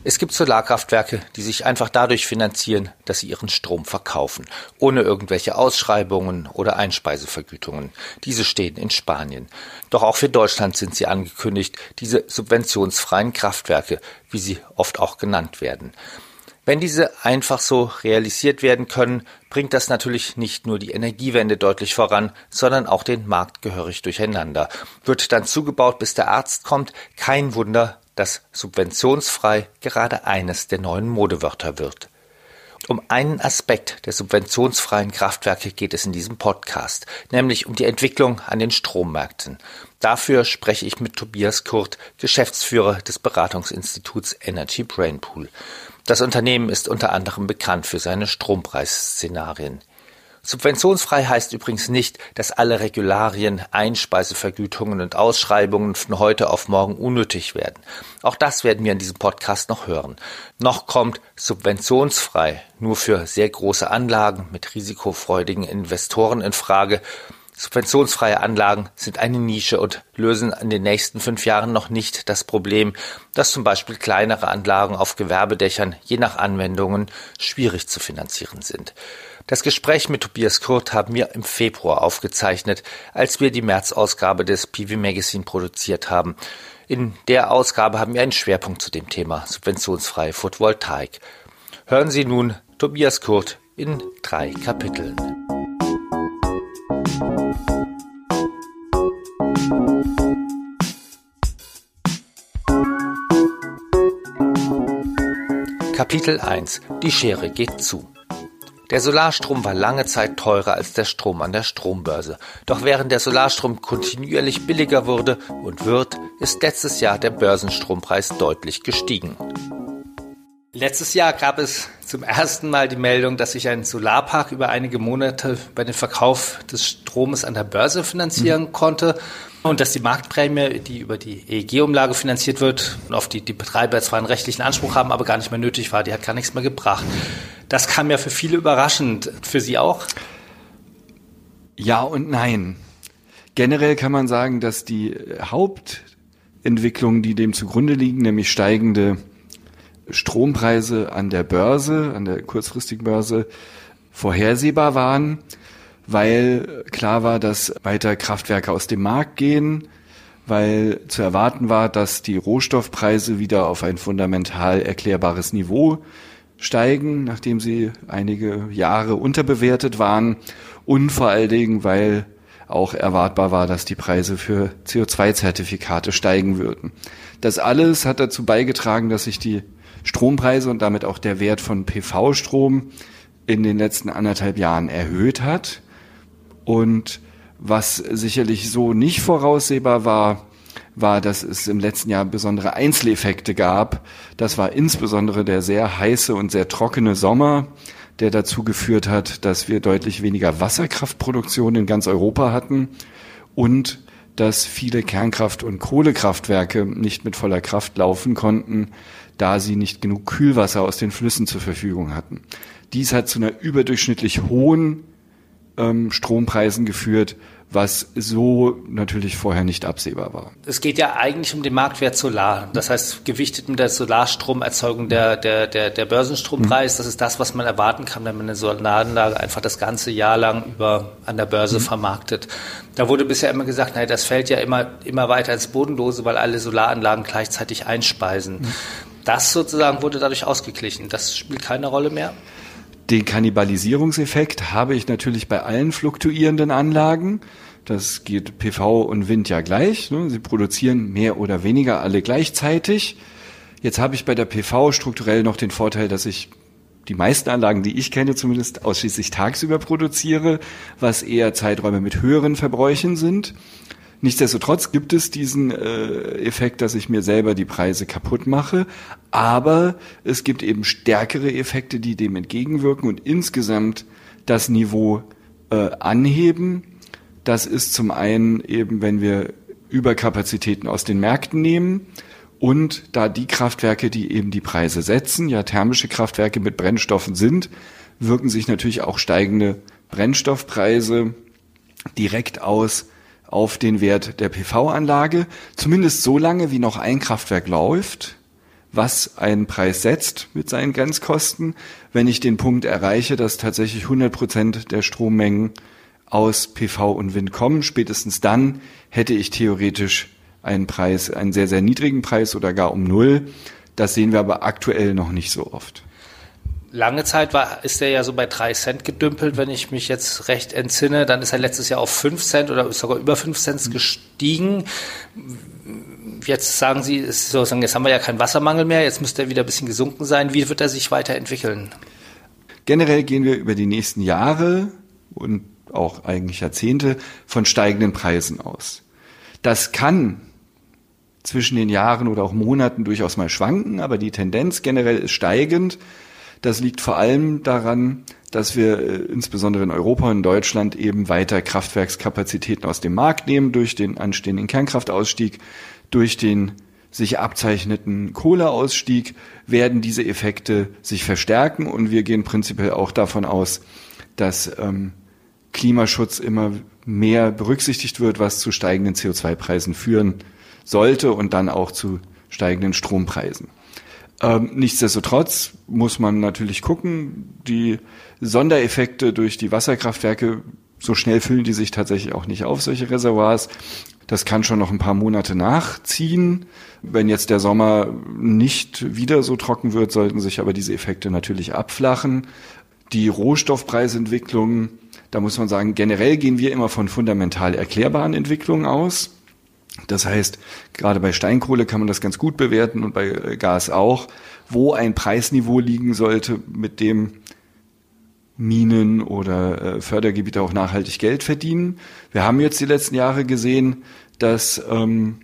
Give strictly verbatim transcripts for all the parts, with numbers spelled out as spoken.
Es gibt Solarkraftwerke, die sich einfach dadurch finanzieren, dass sie ihren Strom verkaufen, ohne irgendwelche Ausschreibungen oder Einspeisevergütungen. Diese stehen in Spanien. Doch auch für Deutschland sind sie angekündigt, diese subventionsfreien Kraftwerke, wie sie oft auch genannt werden. Wenn diese einfach so realisiert werden können, bringt das natürlich nicht nur die Energiewende deutlich voran, sondern auch den Markt gehörig durcheinander. Wird dann zugebaut, bis der Arzt kommt, kein Wunder, dass subventionsfrei gerade eines der neuen Modewörter wird. Um einen Aspekt der subventionsfreien Kraftwerke geht es in diesem Podcast, nämlich um die Entwicklung an den Strommärkten. Dafür spreche ich mit Tobias Kurt, Geschäftsführer des Beratungsinstituts Energy Brain Pool. Das Unternehmen ist unter anderem bekannt für seine Strompreisszenarien. Subventionsfrei heißt übrigens nicht, dass alle Regularien, Einspeisevergütungen und Ausschreibungen von heute auf morgen unnötig werden. Auch das werden wir in diesem Podcast noch hören. Noch kommt subventionsfrei nur für sehr große Anlagen mit risikofreudigen Investoren in Frage. Subventionsfreie Anlagen sind eine Nische und lösen in den nächsten fünf Jahren noch nicht das Problem, dass zum Beispiel kleinere Anlagen auf Gewerbedächern je nach Anwendungen schwierig zu finanzieren sind. Das Gespräch mit Tobias Kurt haben wir im Februar aufgezeichnet, als wir die März-Ausgabe des P V Magazine produziert haben. In der Ausgabe haben wir einen Schwerpunkt zu dem Thema subventionsfreie Photovoltaik. Hören Sie nun Tobias Kurt in drei Kapiteln. Kapitel eins. Die Schere geht zu. Der Solarstrom war lange Zeit teurer als der Strom an der Strombörse. Doch während der Solarstrom kontinuierlich billiger wurde und wird, ist letztes Jahr der Börsenstrompreis deutlich gestiegen. Letztes Jahr gab es zum ersten Mal die Meldung, dass sich ein Solarpark über einige Monate bei dem Verkauf des Stromes an der Börse finanzieren mhm. konnte und dass die Marktprämie, die über die E E G-Umlage finanziert wird, auf die die Betreiber zwar einen rechtlichen Anspruch haben, aber gar nicht mehr nötig war, die hat gar nichts mehr gebracht. Das kam ja für viele überraschend. Für Sie auch? Ja und nein. Generell kann man sagen, dass die Hauptentwicklungen, die dem zugrunde liegen, nämlich steigende Strompreise an der Börse, an der kurzfristigen Börse, vorhersehbar waren, weil klar war, dass weiter Kraftwerke aus dem Markt gehen, weil zu erwarten war, dass die Rohstoffpreise wieder auf ein fundamental erklärbares Niveau steigen, nachdem sie einige Jahre unterbewertet waren, und vor allen Dingen, weil auch erwartbar war, dass die Preise für C O zwei Zertifikate steigen würden. Das alles hat dazu beigetragen, dass sich die Strompreise und damit auch der Wert von P V-Strom in den letzten anderthalb Jahren erhöht hat. Und was sicherlich so nicht voraussehbar war, war, dass es im letzten Jahr besondere Einzeleffekte gab. Das war insbesondere der sehr heiße und sehr trockene Sommer, der dazu geführt hat, dass wir deutlich weniger Wasserkraftproduktion in ganz Europa hatten und dass viele Kernkraft- und Kohlekraftwerke nicht mit voller Kraft laufen konnten, da sie nicht genug Kühlwasser aus den Flüssen zur Verfügung hatten. Dies hat zu einer überdurchschnittlich hohen ähm, Strompreisen geführt, was so natürlich vorher nicht absehbar war. Es geht ja eigentlich um den Marktwert Solar. Das heißt, gewichtet mit der Solarstromerzeugung der, der, der, der Börsenstrompreis. Das ist das, was man erwarten kann, wenn man eine Solaranlage einfach das ganze Jahr lang über an der Börse mhm. vermarktet. Da wurde bisher immer gesagt, naja, das fällt ja immer, immer weiter ins Bodenlose, weil alle Solaranlagen gleichzeitig einspeisen. Mhm. Das sozusagen wurde dadurch ausgeglichen. Das spielt keine Rolle mehr. Den Kannibalisierungseffekt habe ich natürlich bei allen fluktuierenden Anlagen. Das geht P V und Wind ja gleich. Sie produzieren mehr oder weniger alle gleichzeitig. Jetzt habe ich bei der P V strukturell noch den Vorteil, dass ich die meisten Anlagen, die ich kenne, zumindest ausschließlich tagsüber produziere, was eher Zeiträume mit höheren Verbräuchen sind. Nichtsdestotrotz gibt es diesen äh, Effekt, dass ich mir selber die Preise kaputt mache, aber es gibt eben stärkere Effekte, die dem entgegenwirken und insgesamt das Niveau äh, anheben. Das ist zum einen eben, wenn wir Überkapazitäten aus den Märkten nehmen und da die Kraftwerke, die eben die Preise setzen, ja thermische Kraftwerke mit Brennstoffen sind, wirken sich natürlich auch steigende Brennstoffpreise direkt aus auf den Wert der P V-Anlage, zumindest so lange, wie noch ein Kraftwerk läuft, was ein Preis setzt mit seinen Grenzkosten, wenn ich den Punkt erreiche, dass tatsächlich hundert Prozent der Strommengen aus P V und Wind kommen. Spätestens dann hätte ich theoretisch einen Preis, einen sehr, sehr niedrigen Preis oder gar um null. Das sehen wir aber aktuell noch nicht so oft. Lange Zeit war, ist er ja so bei drei Cent gedümpelt, wenn ich mich jetzt recht entsinne. Dann ist er letztes Jahr auf fünf Cent oder sogar über fünf Cent gestiegen. Jetzt sagen Sie, sozusagen, jetzt haben wir ja keinen Wassermangel mehr, jetzt müsste er wieder ein bisschen gesunken sein. Wie wird er sich weiterentwickeln? Generell gehen wir über die nächsten Jahre und auch eigentlich Jahrzehnte von steigenden Preisen aus. Das kann zwischen den Jahren oder auch Monaten durchaus mal schwanken, aber die Tendenz generell ist steigend. Das liegt vor allem daran, dass wir äh, insbesondere in Europa und in Deutschland eben weiter Kraftwerkskapazitäten aus dem Markt nehmen durch den anstehenden Kernkraftausstieg, durch den sich abzeichneten Kohleausstieg werden diese Effekte sich verstärken und wir gehen prinzipiell auch davon aus, dass ähm, Klimaschutz immer mehr berücksichtigt wird, was zu steigenden C O zwei Preisen führen sollte und dann auch zu steigenden Strompreisen. Ähm, nichtsdestotrotz muss man natürlich gucken, die Sondereffekte durch die Wasserkraftwerke, so schnell füllen die sich tatsächlich auch nicht auf, solche Reservoirs. Das kann schon noch ein paar Monate nachziehen. Wenn jetzt der Sommer nicht wieder so trocken wird, sollten sich aber diese Effekte natürlich abflachen. Die Rohstoffpreisentwicklung, da muss man sagen, generell gehen wir immer von fundamental erklärbaren Entwicklungen aus. Das heißt, gerade bei Steinkohle kann man das ganz gut bewerten und bei Gas auch, wo ein Preisniveau liegen sollte, mit dem Minen oder Fördergebiete auch nachhaltig Geld verdienen. Wir haben jetzt die letzten Jahre gesehen, dass ähm,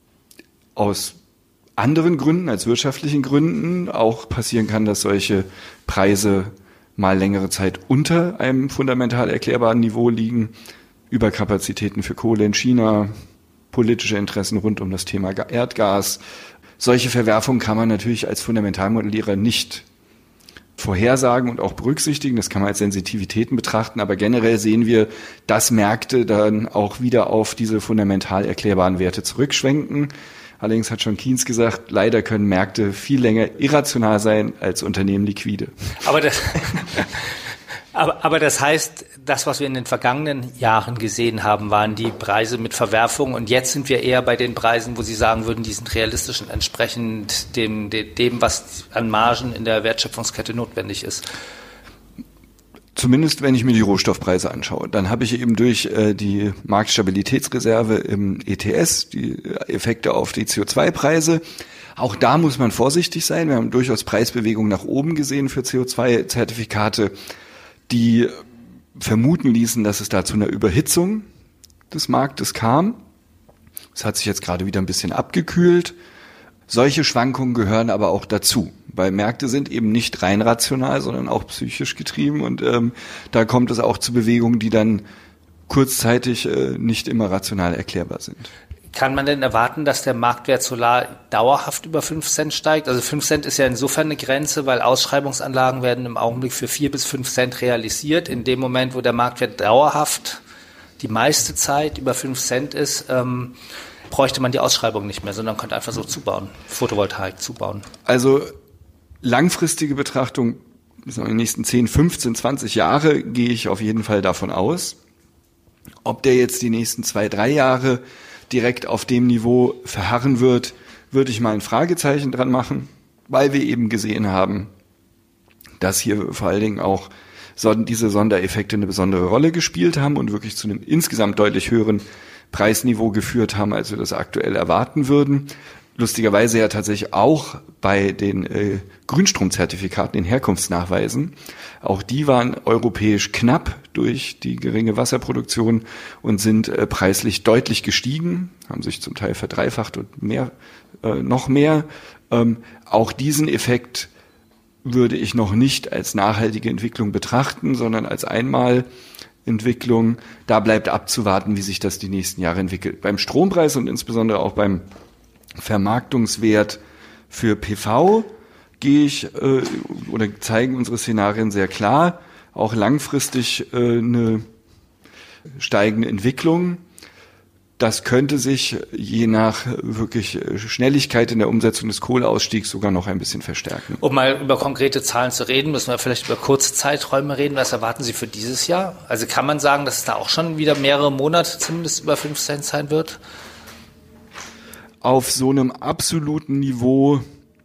aus anderen Gründen als wirtschaftlichen Gründen auch passieren kann, dass solche Preise mal längere Zeit unter einem fundamental erklärbaren Niveau liegen. Überkapazitäten für Kohle in China, politische Interessen rund um das Thema Erdgas. Solche Verwerfungen kann man natürlich als Fundamentalmodellierer nicht vorhersagen und auch berücksichtigen. Das kann man als Sensitivitäten betrachten. Aber generell sehen wir, dass Märkte dann auch wieder auf diese fundamental erklärbaren Werte zurückschwenken. Allerdings hat schon Keynes gesagt, leider können Märkte viel länger irrational sein als Unternehmen liquide. Aber das, aber, aber das heißt, das, was wir in den vergangenen Jahren gesehen haben, waren die Preise mit Verwerfungen. Und jetzt sind wir eher bei den Preisen, wo Sie sagen würden, die sind realistisch und entsprechend dem, dem, was an Margen in der Wertschöpfungskette notwendig ist. Zumindest wenn ich mir die Rohstoffpreise anschaue, dann habe ich eben durch äh, die Marktstabilitätsreserve im E T S die Effekte auf die C O zwei Preise. Auch da muss man vorsichtig sein. Wir haben durchaus Preisbewegungen nach oben gesehen für C O zwei Zertifikate, die vermuten ließen, dass es da zu einer Überhitzung des Marktes kam. Es hat sich jetzt gerade wieder ein bisschen abgekühlt. Solche Schwankungen gehören aber auch dazu, weil Märkte sind eben nicht rein rational, sondern auch psychisch getrieben und ähm, da kommt es auch zu Bewegungen, die dann kurzzeitig äh, nicht immer rational erklärbar sind. Kann man denn erwarten, dass der Marktwert Solar dauerhaft über fünf Cent steigt? Also fünf Cent ist ja insofern eine Grenze, weil Ausschreibungsanlagen werden im Augenblick für vier bis fünf Cent realisiert. In dem Moment, wo der Marktwert dauerhaft die meiste Zeit über fünf Cent ist, ähm, bräuchte man die Ausschreibung nicht mehr, sondern könnte einfach so zubauen, Photovoltaik zubauen. Also langfristige Betrachtung, in den nächsten zehn, fünfzehn, zwanzig Jahre gehe ich auf jeden Fall davon aus. Ob der jetzt die nächsten zwei, drei Jahre direkt auf dem Niveau verharren wird, würde ich mal ein Fragezeichen dran machen, weil wir eben gesehen haben, dass hier vor allen Dingen auch diese Sondereffekte eine besondere Rolle gespielt haben und wirklich zu einem insgesamt deutlich höheren Preisniveau geführt haben, als wir das aktuell erwarten würden. Lustigerweise ja tatsächlich auch bei den äh, Grünstromzertifikaten, den Herkunftsnachweisen. Auch die waren europäisch knapp durch die geringe Wasserproduktion und sind äh, preislich deutlich gestiegen, haben sich zum Teil verdreifacht und mehr, äh, noch mehr. Ähm, auch diesen Effekt würde ich noch nicht als nachhaltige Entwicklung betrachten, sondern als Einmalentwicklung. Da bleibt abzuwarten, wie sich das die nächsten Jahre entwickelt. Beim Strompreis und insbesondere auch beim Vermarktungswert für P V gehe ich äh, oder zeigen unsere Szenarien sehr klar, auch langfristig äh, eine steigende Entwicklung. Das könnte sich je nach wirklich Schnelligkeit in der Umsetzung des Kohleausstiegs sogar noch ein bisschen verstärken. Um mal über konkrete Zahlen zu reden, müssen wir vielleicht über kurze Zeiträume reden. Was erwarten Sie für dieses Jahr? Also kann man sagen, dass es da auch schon wieder mehrere Monate zumindest über fünf Cent sein wird? Auf so einem absoluten Niveau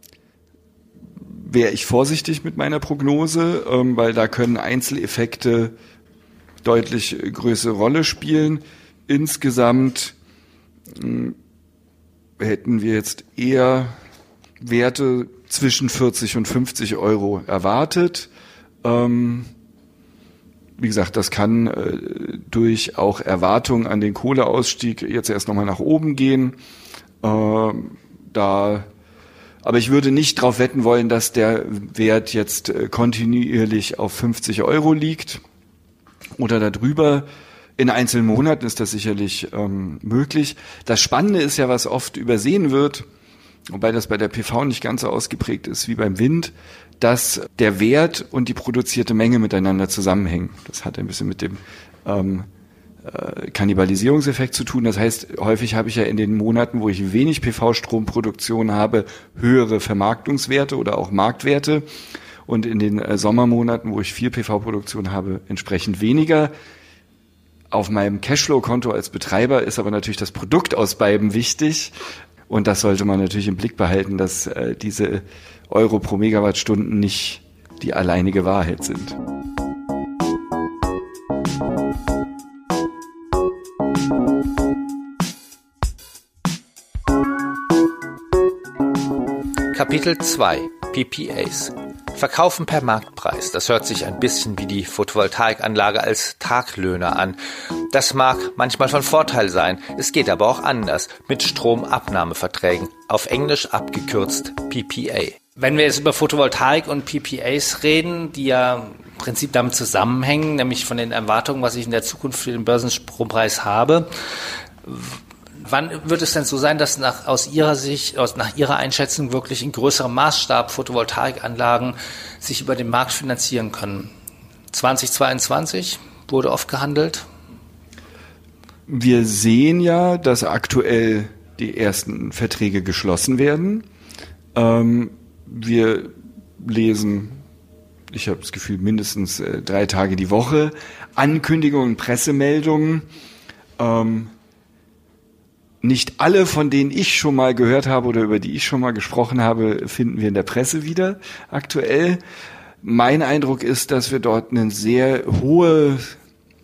wäre ich vorsichtig mit meiner Prognose, weil da können Einzeleffekte deutlich größere Rolle spielen. Insgesamt mh, hätten wir jetzt eher Werte zwischen vierzig und fünfzig Euro erwartet. Ähm, wie gesagt, das kann äh, durch auch Erwartungen an den Kohleausstieg jetzt erst nochmal nach oben gehen. Äh, da, aber ich würde nicht darauf wetten wollen, dass der Wert jetzt äh, kontinuierlich auf fünfzig Euro liegt oder darüber. In einzelnen Monaten ist das sicherlich ähm, möglich. Das Spannende ist ja, was oft übersehen wird, wobei das bei der P V nicht ganz so ausgeprägt ist wie beim Wind, dass der Wert und die produzierte Menge miteinander zusammenhängen. Das hat ein bisschen mit dem ähm, äh, Kannibalisierungseffekt zu tun. Das heißt, häufig habe ich ja in den Monaten, wo ich wenig P V-Stromproduktion habe, höhere Vermarktungswerte oder auch Marktwerte. Und in den äh, Sommermonaten, wo ich viel P V-Produktion habe, entsprechend weniger. Auf meinem Cashflow-Konto als Betreiber ist aber natürlich das Produkt aus beiden wichtig. Und das sollte man natürlich im Blick behalten, dass äh, diese Euro pro Megawattstunden nicht die alleinige Wahrheit sind. Kapitel zwei. P P As. Verkaufen per Marktpreis. Das hört sich ein bisschen wie die Photovoltaikanlage als Taglöhner an. Das mag manchmal von Vorteil sein. Es geht aber auch anders. Mit Stromabnahmeverträgen. Auf Englisch abgekürzt P P A. Wenn wir jetzt über Photovoltaik und P P As reden, die ja im Prinzip damit zusammenhängen, nämlich von den Erwartungen, was ich in der Zukunft für den Börsenstrompreis habe, wann wird es denn so sein, dass nach, aus Ihrer Sicht, aus, nach Ihrer Einschätzung wirklich in größerem Maßstab Photovoltaikanlagen sich über den Markt finanzieren können? zweitausendzweiundzwanzig wurde oft gehandelt. Wir sehen ja, dass aktuell die ersten Verträge geschlossen werden. Ähm, wir lesen, ich habe das Gefühl, mindestens äh, drei Tage die Woche, Ankündigungen, Pressemeldungen. Ähm, Nicht alle, von denen ich schon mal gehört habe oder über die ich schon mal gesprochen habe, finden wir in der Presse wieder aktuell. Mein Eindruck ist, dass wir dort ein sehr hohes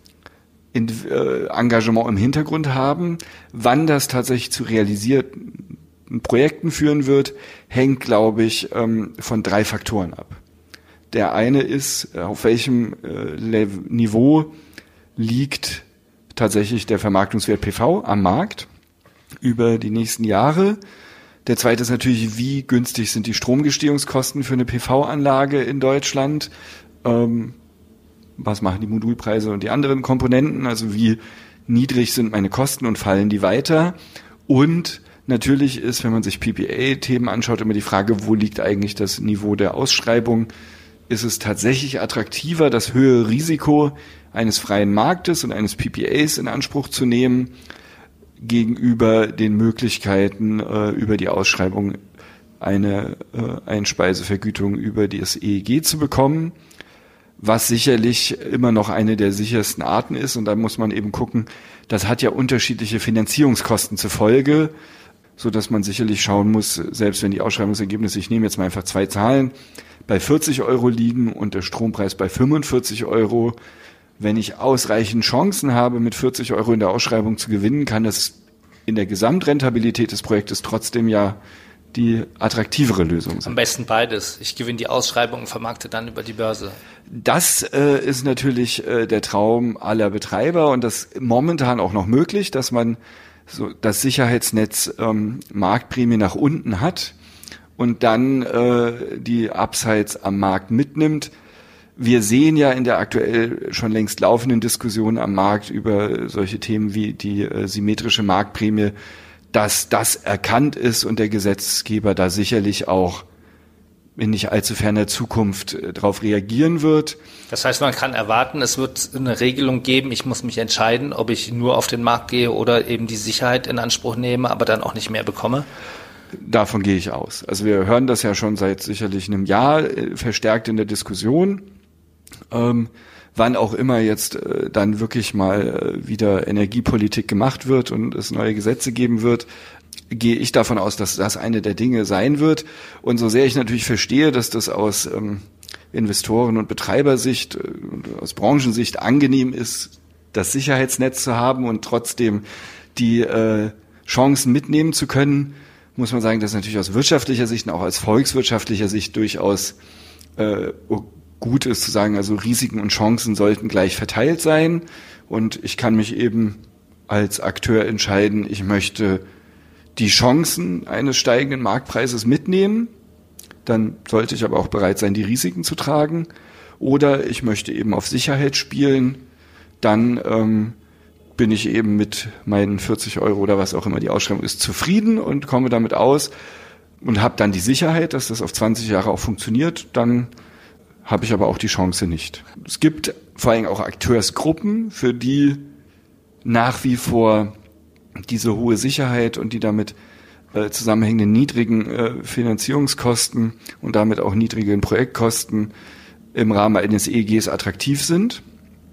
Engagement im Hintergrund haben. Wann das tatsächlich zu realisierten Projekten führen wird, hängt, glaube ich, von drei Faktoren ab. Der eine ist, auf welchem Niveau liegt tatsächlich der Vermarktungswert P V am Markt über die nächsten Jahre. Der zweite ist natürlich, wie günstig sind die Stromgestehungskosten für eine P V-Anlage in Deutschland? Ähm, was machen die Modulpreise und die anderen Komponenten? Also wie niedrig sind meine Kosten und fallen die weiter? Und natürlich ist, wenn man sich P P A-Themen anschaut, immer die Frage, wo liegt eigentlich das Niveau der Ausschreibung? Ist es tatsächlich attraktiver, das höhere Risiko eines freien Marktes und eines P P As in Anspruch zu nehmen, gegenüber den Möglichkeiten, äh, über die Ausschreibung eine äh, Einspeisevergütung über das E E G zu bekommen, was sicherlich immer noch eine der sichersten Arten ist. Und da muss man eben gucken, das hat ja unterschiedliche Finanzierungskosten zur Folge, so dass man sicherlich schauen muss, selbst wenn die Ausschreibungsergebnisse, ich nehme jetzt mal einfach zwei Zahlen, bei vierzig Euro liegen und der Strompreis bei fünfundvierzig Euro, wenn ich ausreichend Chancen habe, mit vierzig Euro in der Ausschreibung zu gewinnen, kann das in der Gesamtrentabilität des Projektes trotzdem ja die attraktivere Lösung sein. Am besten beides. Ich gewinne die Ausschreibung und vermarkte dann über die Börse. Das äh, ist natürlich äh, der Traum aller Betreiber und das momentan auch noch möglich, dass man so das Sicherheitsnetz ähm, Marktprämie nach unten hat und dann äh, die Upsides am Markt mitnimmt. Wir sehen ja in der aktuell schon längst laufenden Diskussion am Markt über solche Themen wie die äh, symmetrische Marktprämie, dass das erkannt ist und der Gesetzgeber da sicherlich auch in nicht allzu ferner Zukunft äh, darauf reagieren wird. Das heißt, man kann erwarten, es wird eine Regelung geben, ich muss mich entscheiden, ob ich nur auf den Markt gehe oder eben die Sicherheit in Anspruch nehme, aber dann auch nicht mehr bekomme? Davon gehe ich aus. Also wir hören das ja schon seit sicherlich einem Jahr äh, verstärkt in der Diskussion. Ähm, wann auch immer jetzt äh, dann wirklich mal äh, wieder Energiepolitik gemacht wird und es neue Gesetze geben wird, gehe ich davon aus, dass das eine der Dinge sein wird. Und so sehr ich natürlich verstehe, dass das aus ähm, Investoren- und Betreibersicht, äh, aus Branchensicht angenehm ist, das Sicherheitsnetz zu haben und trotzdem die äh, Chancen mitnehmen zu können, muss man sagen, dass natürlich aus wirtschaftlicher Sicht und auch aus volkswirtschaftlicher Sicht durchaus äh, gut ist zu sagen, also Risiken und Chancen sollten gleich verteilt sein. Und ich kann mich eben als Akteur entscheiden, ich möchte die Chancen eines steigenden Marktpreises mitnehmen. Dann sollte ich aber auch bereit sein, die Risiken zu tragen. Oder ich möchte eben auf Sicherheit spielen. Dann ähm, bin ich eben mit meinen vierzig Euro oder was auch immer die Ausschreibung ist, zufrieden und komme damit aus und habe dann die Sicherheit, dass das auf zwanzig Jahre auch funktioniert. Dann habe ich aber auch die Chance nicht. Es gibt vor allem auch Akteursgruppen, für die nach wie vor diese hohe Sicherheit und die damit äh, zusammenhängenden niedrigen äh, Finanzierungskosten und damit auch niedrigen Projektkosten im Rahmen eines E E Gs attraktiv sind.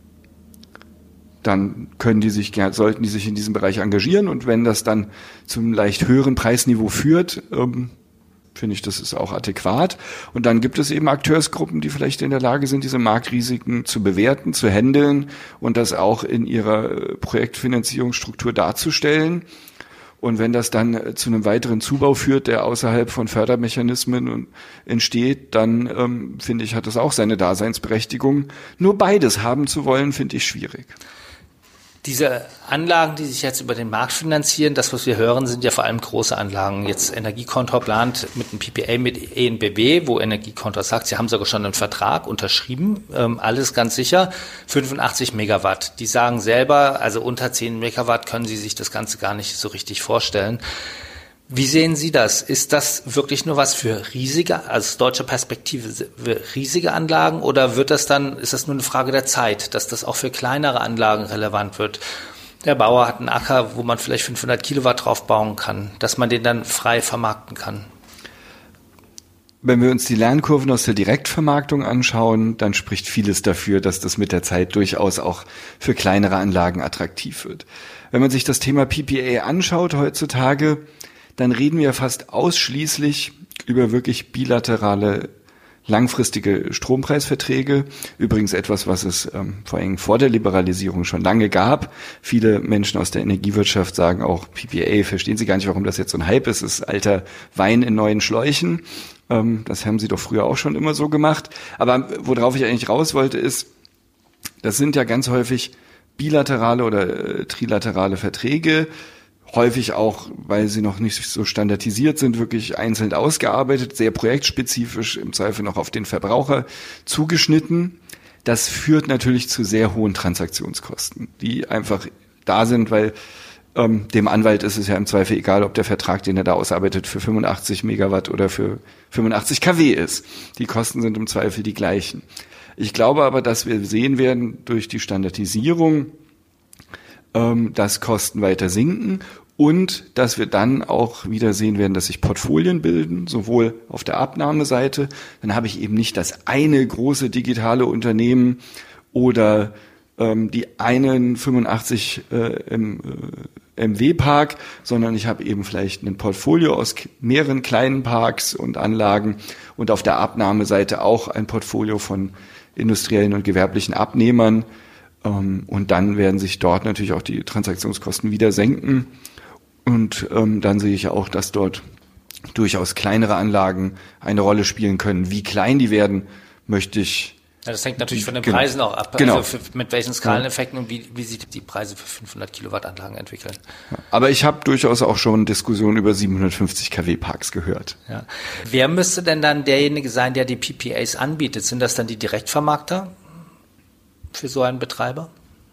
Dann können die sich, sollten die sich in diesem Bereich engagieren und wenn das dann zum leicht höheren Preisniveau führt, ähm, finde ich, das ist auch adäquat. Und dann gibt es eben Akteursgruppen, die vielleicht in der Lage sind, diese Marktrisiken zu bewerten, zu handeln und das auch in ihrer Projektfinanzierungsstruktur darzustellen. Und wenn das dann zu einem weiteren Zubau führt, der außerhalb von Fördermechanismen entsteht, dann ähm, finde ich, hat das auch seine Daseinsberechtigung. Nur beides haben zu wollen, finde ich schwierig. Diese Anlagen, die sich jetzt über den Markt finanzieren, das, was wir hören, sind ja vor allem große Anlagen. Jetzt Energiekontor plant mit einem P P A mit E N B W, wo Energiekontor sagt, sie haben sogar schon einen Vertrag unterschrieben, ähm, alles ganz sicher, fünfundachtzig Megawatt. Die sagen selber, also unter zehn Megawatt können sie sich das Ganze gar nicht so richtig vorstellen. Wie sehen Sie das? Ist das wirklich nur was für riesige, also aus deutscher Perspektive, riesige Anlagen oder wird das dann, ist das nur eine Frage der Zeit, dass das auch für kleinere Anlagen relevant wird? Der Bauer hat einen Acker, wo man vielleicht fünfhundert Kilowatt drauf bauen kann, dass man den dann frei vermarkten kann. Wenn wir uns die Lernkurven aus der Direktvermarktung anschauen, dann spricht vieles dafür, dass das mit der Zeit durchaus auch für kleinere Anlagen attraktiv wird. Wenn man sich das Thema P P A anschaut heutzutage, dann reden wir fast ausschließlich über wirklich bilaterale, langfristige Strompreisverträge. Übrigens etwas, was es ähm, vor allem vor der Liberalisierung schon lange gab. Viele Menschen aus der Energiewirtschaft sagen auch, P P A, verstehen Sie gar nicht, warum das jetzt so ein Hype ist. Es ist alter Wein in neuen Schläuchen. Ähm, das haben sie doch früher auch schon immer so gemacht. Aber worauf ich eigentlich raus wollte, ist, das sind ja ganz häufig bilaterale oder äh, trilaterale Verträge, häufig auch, weil sie noch nicht so standardisiert sind, wirklich einzeln ausgearbeitet, sehr projektspezifisch, im Zweifel noch auf den Verbraucher zugeschnitten. Das führt natürlich zu sehr hohen Transaktionskosten, die einfach da sind, weil ähm, dem Anwalt ist es ja im Zweifel egal, ob der Vertrag, den er da ausarbeitet, für fünfundachtzig Megawatt oder für fünfundachtzig Kilowatt ist. Die Kosten sind im Zweifel die gleichen. Ich glaube aber, dass wir sehen werden durch die Standardisierung, dass Kosten weiter sinken und dass wir dann auch wieder sehen werden, dass sich Portfolien bilden, sowohl auf der Abnahmeseite, dann habe ich eben nicht das eine große digitale Unternehmen oder ähm, die einen fünfundachtzig äh, M W-Park, sondern ich habe eben vielleicht ein Portfolio aus mehreren kleinen Parks und Anlagen und auf der Abnahmeseite auch ein Portfolio von industriellen und gewerblichen Abnehmern. Und dann werden sich dort natürlich auch die Transaktionskosten wieder senken. Und ähm, dann sehe ich auch, dass dort durchaus kleinere Anlagen eine Rolle spielen können. Wie klein die werden, möchte ich... Ja, das hängt natürlich von den genau. Preisen auch ab. Genau. Also für, mit welchen Skaleneffekten und wie, wie sich die Preise für fünfhundert Kilowatt Anlagen entwickeln. Ja, aber ich habe durchaus auch schon Diskussionen über siebenhundertfünfzig Kilowatt Parks gehört. Ja. Wer müsste denn dann derjenige sein, der die P P As anbietet? Sind das dann die Direktvermarkter für so einen Betreiber?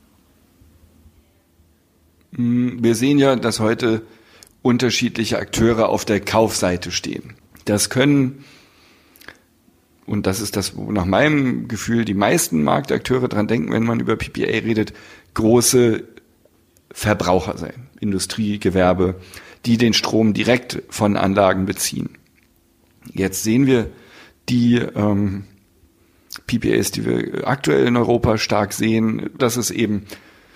Wir sehen ja, dass heute unterschiedliche Akteure auf der Kaufseite stehen. Das können und das ist das, wo nach meinem Gefühl die meisten Marktakteure dran denken, wenn man über P P A redet, große Verbraucher sein, Industrie, Gewerbe, die den Strom direkt von Anlagen beziehen. Jetzt sehen wir die ähm, P P As, die wir aktuell in Europa stark sehen, dass es eben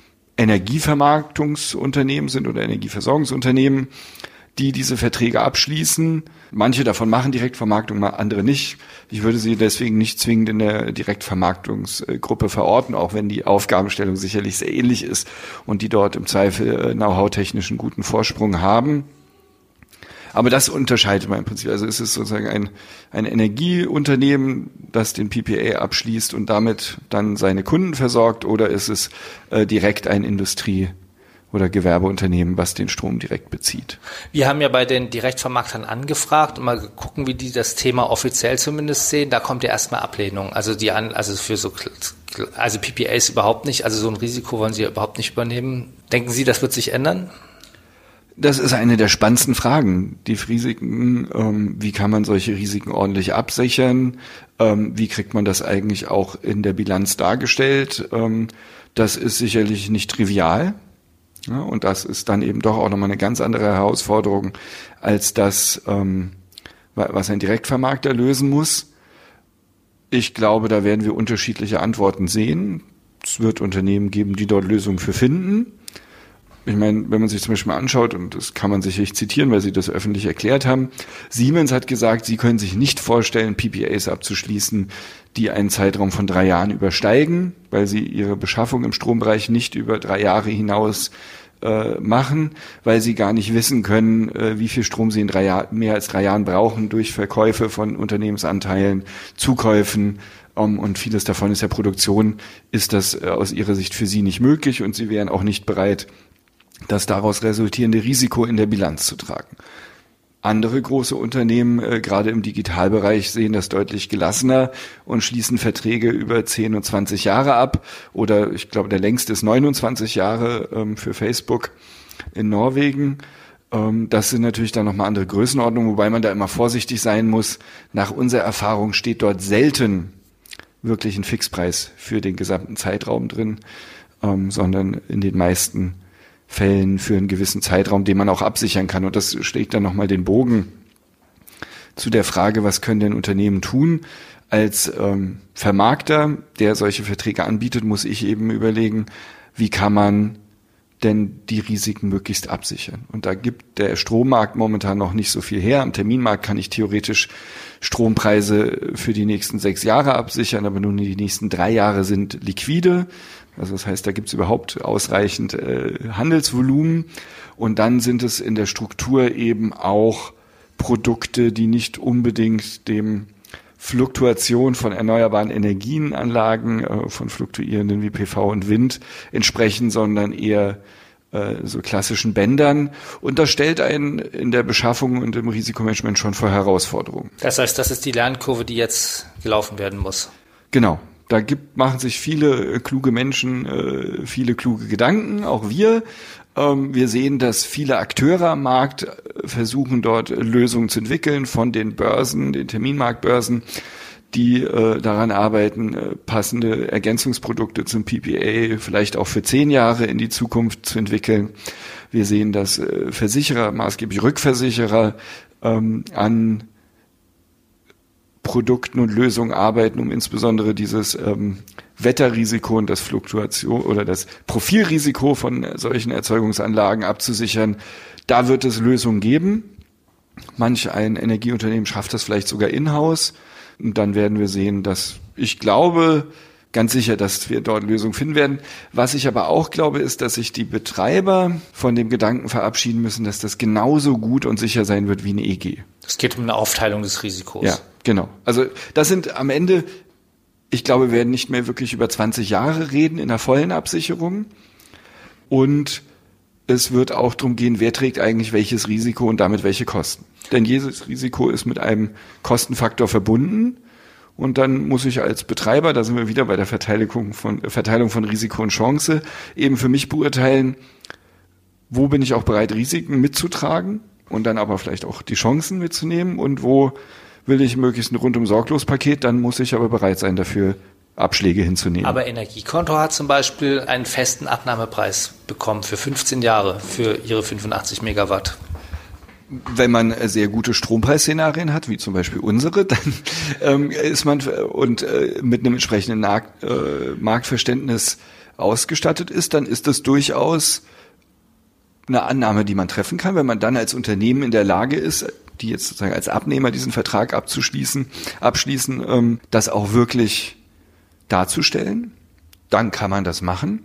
Energievermarktungsunternehmen sind oder Energieversorgungsunternehmen, die diese Verträge abschließen. Manche davon machen Direktvermarktung, andere nicht. Ich würde sie deswegen nicht zwingend in der Direktvermarktungsgruppe verorten, auch wenn die Aufgabenstellung sicherlich sehr ähnlich ist und die dort im Zweifel know-how-technischen guten Vorsprung haben. Aber das unterscheidet man im Prinzip. Also es ist sozusagen ein, ein Energieunternehmen, das den P P A abschließt und damit dann seine Kunden versorgt, oder ist es äh, direkt ein Industrie- oder Gewerbeunternehmen, was den Strom direkt bezieht. Wir haben ja bei den Direktvermarktern angefragt und mal gucken, wie die das Thema offiziell zumindest sehen. Da kommt ja erstmal Ablehnung. Also die an, also für so, also P P As überhaupt nicht. Also so ein Risiko wollen sie ja überhaupt nicht übernehmen. Denken Sie, das wird sich ändern? Das ist eine der spannendsten Fragen. Die Risiken, ähm, wie kann man solche Risiken ordentlich absichern? Ähm, wie kriegt man das eigentlich auch in der Bilanz dargestellt? Ähm, das ist sicherlich nicht trivial. Ja, und das ist dann eben doch auch nochmal eine ganz andere Herausforderung als das, ähm, was ein Direktvermarkter lösen muss. Ich glaube, da werden wir unterschiedliche Antworten sehen. Es wird Unternehmen geben, die dort Lösungen für finden. Ich meine, wenn man sich zum Beispiel mal anschaut, und das kann man sicherlich zitieren, weil sie das öffentlich erklärt haben, Siemens hat gesagt, sie können sich nicht vorstellen, P P As abzuschließen, die einen Zeitraum von drei Jahren übersteigen, weil sie ihre Beschaffung im Strombereich nicht über drei Jahre hinaus äh, machen, weil sie gar nicht wissen können, äh, wie viel Strom sie in drei Jahr, mehr als drei Jahren brauchen durch Verkäufe von Unternehmensanteilen, Zukäufen, um, und vieles davon ist ja Produktion, ist das äh, aus ihrer Sicht für sie nicht möglich, und sie wären auch nicht bereit, das daraus resultierende Risiko in der Bilanz zu tragen. Andere große Unternehmen, äh, gerade im Digitalbereich, sehen das deutlich gelassener und schließen Verträge über zehn und zwanzig Jahre ab. Oder ich glaube, der längste ist neunundzwanzig Jahre ähm, für Facebook in Norwegen. Ähm, das sind natürlich dann nochmal andere Größenordnungen, wobei man da immer vorsichtig sein muss. Nach unserer Erfahrung steht dort selten wirklich ein Fixpreis für den gesamten Zeitraum drin, ähm, sondern in den meisten Fällen für einen gewissen Zeitraum, den man auch absichern kann. Und das schlägt dann nochmal den Bogen zu der Frage, was können denn Unternehmen tun? Als ähm, Vermarkter, der solche Verträge anbietet, muss ich eben überlegen, wie kann man denn die Risiken möglichst absichern? Und da gibt der Strommarkt momentan noch nicht so viel her. Am Terminmarkt kann ich theoretisch Strompreise für die nächsten sechs Jahre absichern, aber nun die nächsten drei Jahre sind liquide. Also das heißt, da gibt es überhaupt ausreichend äh, Handelsvolumen, und dann sind es in der Struktur eben auch Produkte, die nicht unbedingt dem Fluktuation von erneuerbaren Energienanlagen, äh, von fluktuierenden wie P V und Wind entsprechen, sondern eher äh, so klassischen Bändern. Und das stellt einen in der Beschaffung und im Risikomanagement schon vor Herausforderungen. Das heißt, das ist die Lernkurve, die jetzt gelaufen werden muss. Genau. Da gibt, machen sich viele äh, kluge Menschen äh, viele kluge Gedanken, auch wir. Ähm, wir sehen, dass viele Akteure am Markt äh, versuchen, dort Lösungen zu entwickeln, von den Börsen, den Terminmarktbörsen, die äh, daran arbeiten, äh, passende Ergänzungsprodukte zum P P A vielleicht auch für zehn Jahre in die Zukunft zu entwickeln. Wir sehen, dass äh, Versicherer, maßgeblich Rückversicherer, ähm, an Produkten und Lösungen arbeiten, um insbesondere dieses ähm, Wetterrisiko und das Fluktuation oder das Profilrisiko von solchen Erzeugungsanlagen abzusichern. Da wird es Lösungen geben. Manch ein Energieunternehmen schafft das vielleicht sogar in-house. Und dann werden wir sehen, dass ich glaube, ganz sicher, dass wir dort Lösungen finden werden. Was ich aber auch glaube, ist, dass sich die Betreiber von dem Gedanken verabschieden müssen, dass das genauso gut und sicher sein wird wie eine E G. Es geht um eine Aufteilung des Risikos. Ja, genau. Also das sind am Ende, ich glaube, wir werden nicht mehr wirklich über zwanzig Jahre reden in der vollen Absicherung. Und es wird auch darum gehen, wer trägt eigentlich welches Risiko und damit welche Kosten. Denn jedes Risiko ist mit einem Kostenfaktor verbunden. Und dann muss ich als Betreiber, da sind wir wieder bei der Verteilung von, Verteilung von Risiko und Chance, eben für mich beurteilen, wo bin ich auch bereit, Risiken mitzutragen und dann aber vielleicht auch die Chancen mitzunehmen, und wo will ich möglichst ein Rundum-Sorglos-Paket, dann muss ich aber bereit sein, dafür Abschläge hinzunehmen. Aber Energiekonto hat zum Beispiel einen festen Abnahmepreis bekommen für fünfzehn Jahre für ihre fünfundachtzig Megawatt. Wenn man sehr gute Strompreisszenarien hat, wie zum Beispiel unsere, dann ähm, ist man und äh, mit einem entsprechenden Markt, äh, Marktverständnis ausgestattet ist, dann ist das durchaus eine Annahme, die man treffen kann, wenn man dann als Unternehmen in der Lage ist, die jetzt sozusagen als Abnehmer diesen Vertrag abzuschließen, abschließen, ähm, das auch wirklich darzustellen, dann kann man das machen.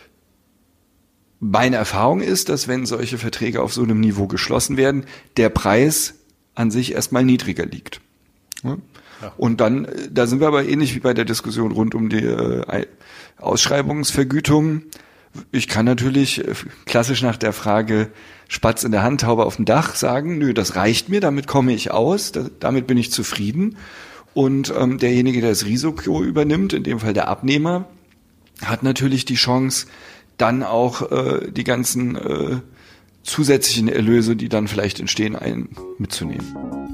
Meine Erfahrung ist, dass wenn solche Verträge auf so einem Niveau geschlossen werden, der Preis an sich erstmal niedriger liegt. Ja? Ja. Und dann, da sind wir aber ähnlich wie bei der Diskussion rund um die äh, Ausschreibungsvergütung. Ich kann natürlich klassisch nach der Frage Spatz in der Hand, Taube auf dem Dach sagen, nö, das reicht mir, damit komme ich aus, da, damit bin ich zufrieden. Und ähm, derjenige, der das Risiko übernimmt, in dem Fall der Abnehmer, hat natürlich die Chance, dann auch äh, die ganzen äh, zusätzlichen Erlöse, die dann vielleicht entstehen, ein, mitzunehmen.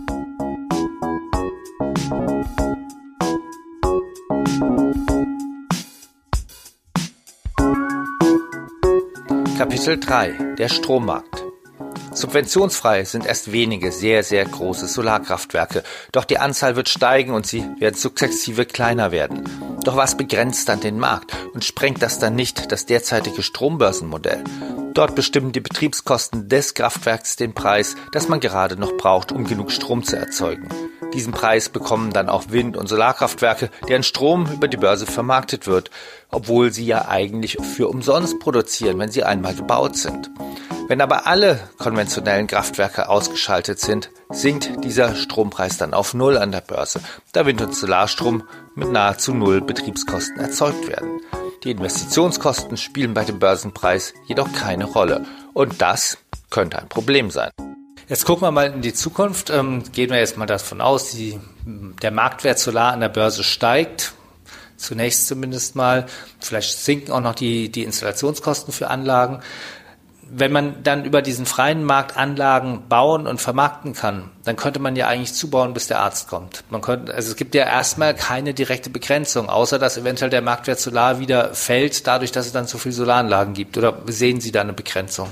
Kapitel drei. Der Strommarkt. Subventionsfrei sind erst wenige sehr, sehr große Solarkraftwerke. Doch die Anzahl wird steigen und sie werden sukzessive kleiner werden. Doch was begrenzt dann den Markt und sprengt das dann nicht das derzeitige Strombörsenmodell? Dort bestimmen die Betriebskosten des Kraftwerks den Preis, das man gerade noch braucht, um genug Strom zu erzeugen. Diesen Preis bekommen dann auch Wind- und Solarkraftwerke, deren Strom über die Börse vermarktet wird, obwohl sie ja eigentlich für umsonst produzieren, wenn sie einmal gebaut sind. Wenn aber alle konventionellen Kraftwerke ausgeschaltet sind, sinkt dieser Strompreis dann auf Null an der Börse, da Wind- und Solarstrom mit nahezu Null Betriebskosten erzeugt werden. Die Investitionskosten spielen bei dem Börsenpreis jedoch keine Rolle. Und das könnte ein Problem sein. Jetzt gucken wir mal in die Zukunft. Ähm, gehen wir jetzt mal davon aus, die, der Marktwert Solar an der Börse steigt. Zunächst zumindest mal. Vielleicht sinken auch noch die, die Installationskosten für Anlagen. Wenn man dann über diesen freien Markt Anlagen bauen und vermarkten kann, dann könnte man ja eigentlich zubauen, bis der Arzt kommt. Man könnte, also es gibt ja erstmal keine direkte Begrenzung, außer dass eventuell der Marktwert Solar wieder fällt, dadurch, dass es dann so viele Solaranlagen gibt. Oder sehen Sie da eine Begrenzung?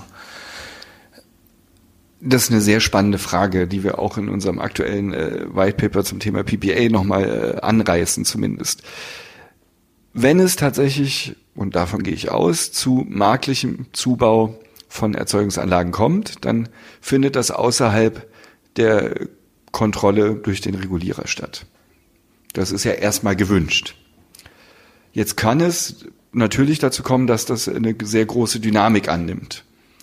Das ist eine sehr spannende Frage, die wir auch in unserem aktuellen äh, White Paper zum Thema P P A nochmal äh, anreißen zumindest. Wenn es tatsächlich, und davon gehe ich aus, zu marktlichem Zubau von Erzeugungsanlagen kommt, dann findet das außerhalb der Kontrolle durch den Regulierer statt. Das ist ja erstmal gewünscht. Jetzt kann es natürlich dazu kommen, dass das eine sehr große Dynamik annimmt.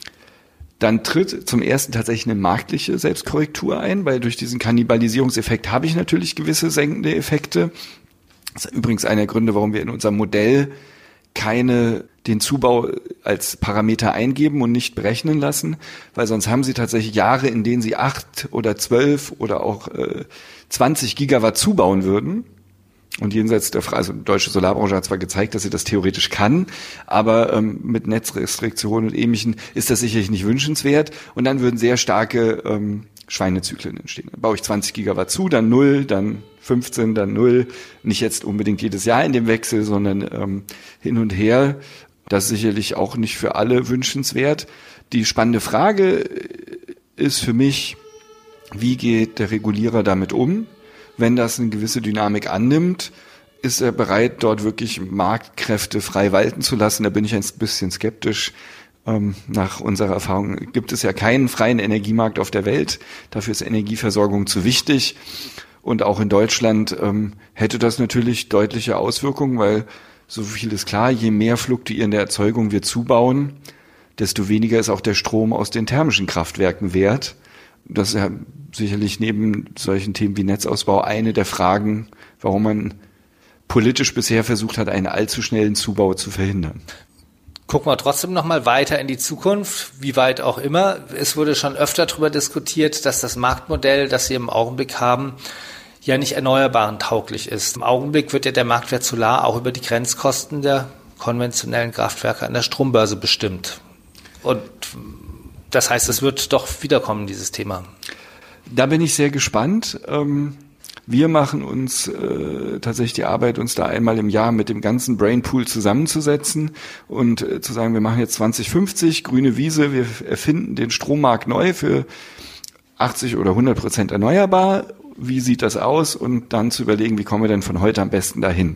Dann tritt zum ersten tatsächlich eine marktliche Selbstkorrektur ein, weil durch diesen Kannibalisierungseffekt habe ich natürlich gewisse senkende Effekte. Das ist übrigens einer der Gründe, warum wir in unserem Modell keine den Zubau als Parameter eingeben und nicht berechnen lassen, weil sonst haben Sie tatsächlich Jahre, in denen Sie acht oder zwölf oder auch äh, zwanzig Gigawatt zubauen würden. Und jenseits der Frage, also die deutsche Solarbranche hat zwar gezeigt, dass sie das theoretisch kann, aber ähm, mit Netzrestriktionen und Ähnlichem ist das sicherlich nicht wünschenswert. Und dann würden sehr starke ähm, Schweinezyklen entstehen. Dann baue ich zwanzig Gigawatt zu, dann null, dann fünfzehn, dann null. Nicht jetzt unbedingt jedes Jahr in dem Wechsel, sondern ähm, hin und her. Das ist sicherlich auch nicht für alle wünschenswert. Die spannende Frage ist für mich, wie geht der Regulierer damit um? Wenn das eine gewisse Dynamik annimmt, ist er bereit, dort wirklich Marktkräfte frei walten zu lassen? Da bin ich ein bisschen skeptisch. Ähm, nach unserer Erfahrung gibt es ja keinen freien Energiemarkt auf der Welt. Dafür ist Energieversorgung zu wichtig. Und auch in Deutschland ähm, hätte das natürlich deutliche Auswirkungen, weil so viel ist klar, je mehr fluktuierende Erzeugung wir zubauen, desto weniger ist auch der Strom aus den thermischen Kraftwerken wert. Das ist ja sicherlich neben solchen Themen wie Netzausbau eine der Fragen, warum man politisch bisher versucht hat, einen allzu schnellen Zubau zu verhindern. Gucken wir trotzdem noch mal weiter in die Zukunft, wie weit auch immer. Es wurde schon öfter darüber diskutiert, dass das Marktmodell, das Sie im Augenblick haben, ja nicht erneuerbaren tauglich ist. Im Augenblick wird ja der Marktwert Solar auch über die Grenzkosten der konventionellen Kraftwerke an der Strombörse bestimmt. Und das heißt, es wird doch wiederkommen, dieses Thema. Da bin ich sehr gespannt. Wir machen uns äh, tatsächlich die Arbeit, uns da einmal im Jahr mit dem ganzen Brainpool zusammenzusetzen und äh, zu sagen, wir machen jetzt zwanzig fünfzig, grüne Wiese, wir erfinden den Strommarkt neu für achtzig oder hundert Prozent erneuerbar. Wie sieht das aus? Und dann zu überlegen, wie kommen wir denn von heute am besten dahin?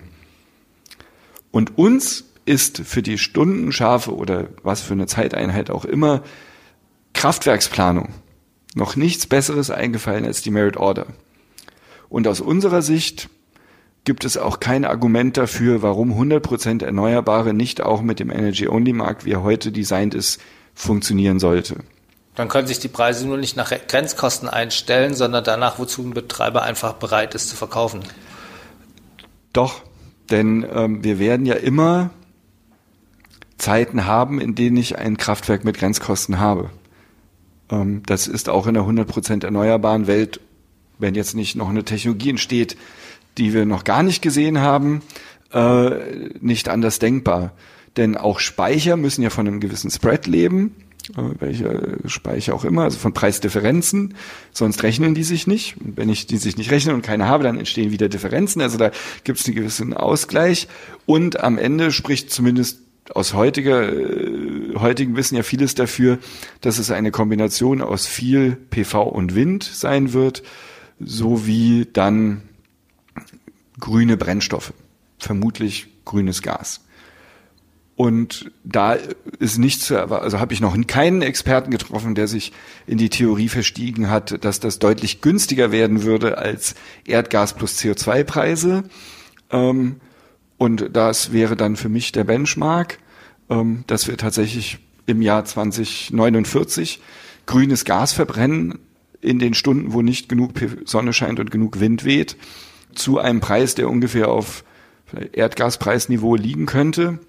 Und uns ist für die stundenscharfe oder was für eine Zeiteinheit auch immer Kraftwerksplanung noch nichts Besseres eingefallen als die Merit Order. Und aus unserer Sicht gibt es auch kein Argument dafür, warum hundert Prozent Erneuerbare nicht auch mit dem Energy-Only-Markt, wie er heute designt ist, funktionieren sollte. Dann können sich die Preise nur nicht nach Grenzkosten einstellen, sondern danach, wozu ein Betreiber einfach bereit ist zu verkaufen. Doch, denn ähm, wir werden ja immer Zeiten haben, in denen ich ein Kraftwerk mit Grenzkosten habe. Ähm, das ist auch in der hundert Prozent erneuerbaren Welt, wenn jetzt nicht noch eine Technologie entsteht, die wir noch gar nicht gesehen haben, äh, nicht anders denkbar. Denn auch Speicher müssen ja von einem gewissen Spread leben. Welche Speicher auch immer, also von Preisdifferenzen, sonst rechnen die sich nicht. Und wenn ich die sich nicht rechne und keine habe, dann entstehen wieder Differenzen. Also da gibt es einen gewissen Ausgleich. Und am Ende spricht zumindest aus heutiger, äh, heutigen Wissen ja vieles dafür, dass es eine Kombination aus viel P V und Wind sein wird, sowie dann grüne Brennstoffe, vermutlich grünes Gas. Und da ist nichts zu erwarten, also habe ich noch keinen Experten getroffen, der sich in die Theorie verstiegen hat, dass das deutlich günstiger werden würde als Erdgas plus C O zwei Preise. Ähm, und das wäre dann für mich der Benchmark, ähm, dass wir tatsächlich im Jahr zwanzig neunundvierzig grünes Gas verbrennen in den Stunden, wo nicht genug Sonne scheint und genug Wind weht, zu einem Preis, der ungefähr auf Erdgaspreisniveau liegen könnte.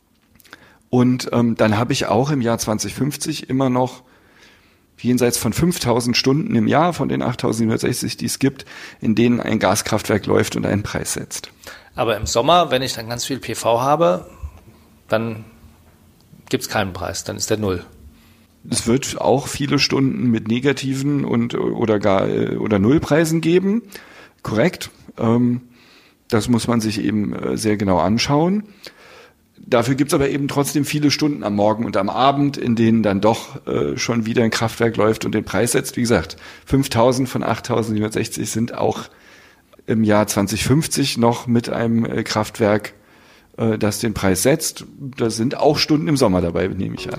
Und ähm, dann habe ich auch im Jahr zwanzig fünfzig immer noch jenseits von fünftausend Stunden im Jahr von den achttausendsiebenhundertsechzig, die es gibt, in denen ein Gaskraftwerk läuft und einen Preis setzt. Aber im Sommer, wenn ich dann ganz viel P V habe, dann gibt es keinen Preis, dann ist der Null. Es wird auch viele Stunden mit negativen und oder gar oder Nullpreisen geben, korrekt. Ähm, das muss man sich eben sehr genau anschauen. Dafür gibt's aber eben trotzdem viele Stunden am Morgen und am Abend, in denen dann doch äh, schon wieder ein Kraftwerk läuft und den Preis setzt. Wie gesagt, fünftausend von achttausendsiebenhundertsechzig sind auch im Jahr zwanzig fünfzig noch mit einem äh, Kraftwerk, äh, das den Preis setzt. Da sind auch Stunden im Sommer dabei, nehme ich an.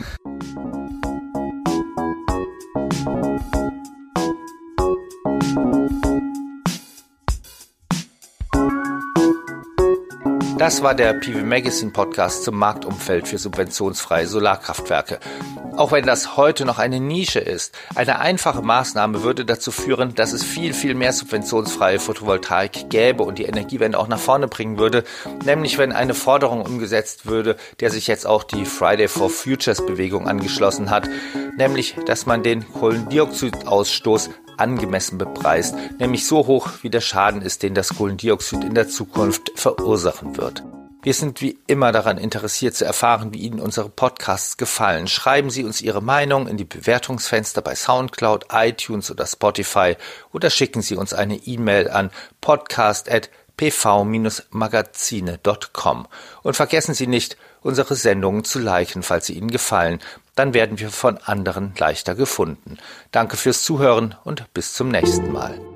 Das war der P V Magazine Podcast zum Marktumfeld für subventionsfreie Solarkraftwerke. Auch wenn das heute noch eine Nische ist, eine einfache Maßnahme würde dazu führen, dass es viel, viel mehr subventionsfreie Photovoltaik gäbe und die Energiewende auch nach vorne bringen würde, nämlich wenn eine Forderung umgesetzt würde, der sich jetzt auch die Friday for Futures Bewegung angeschlossen hat, nämlich, dass man den Kohlendioxidausstoß angemessen bepreist, nämlich so hoch, wie der Schaden ist, den das Kohlendioxid in der Zukunft verursachen wird. Wir sind wie immer daran interessiert zu erfahren, wie Ihnen unsere Podcasts gefallen. Schreiben Sie uns Ihre Meinung in die Bewertungsfenster bei Soundcloud, iTunes oder Spotify oder schicken Sie uns eine E-Mail an podcast at p v magazine punkt com. Und vergessen Sie nicht, unsere Sendungen zu liken, falls sie Ihnen gefallen. Dann werden wir von anderen leichter gefunden. Danke fürs Zuhören und bis zum nächsten Mal.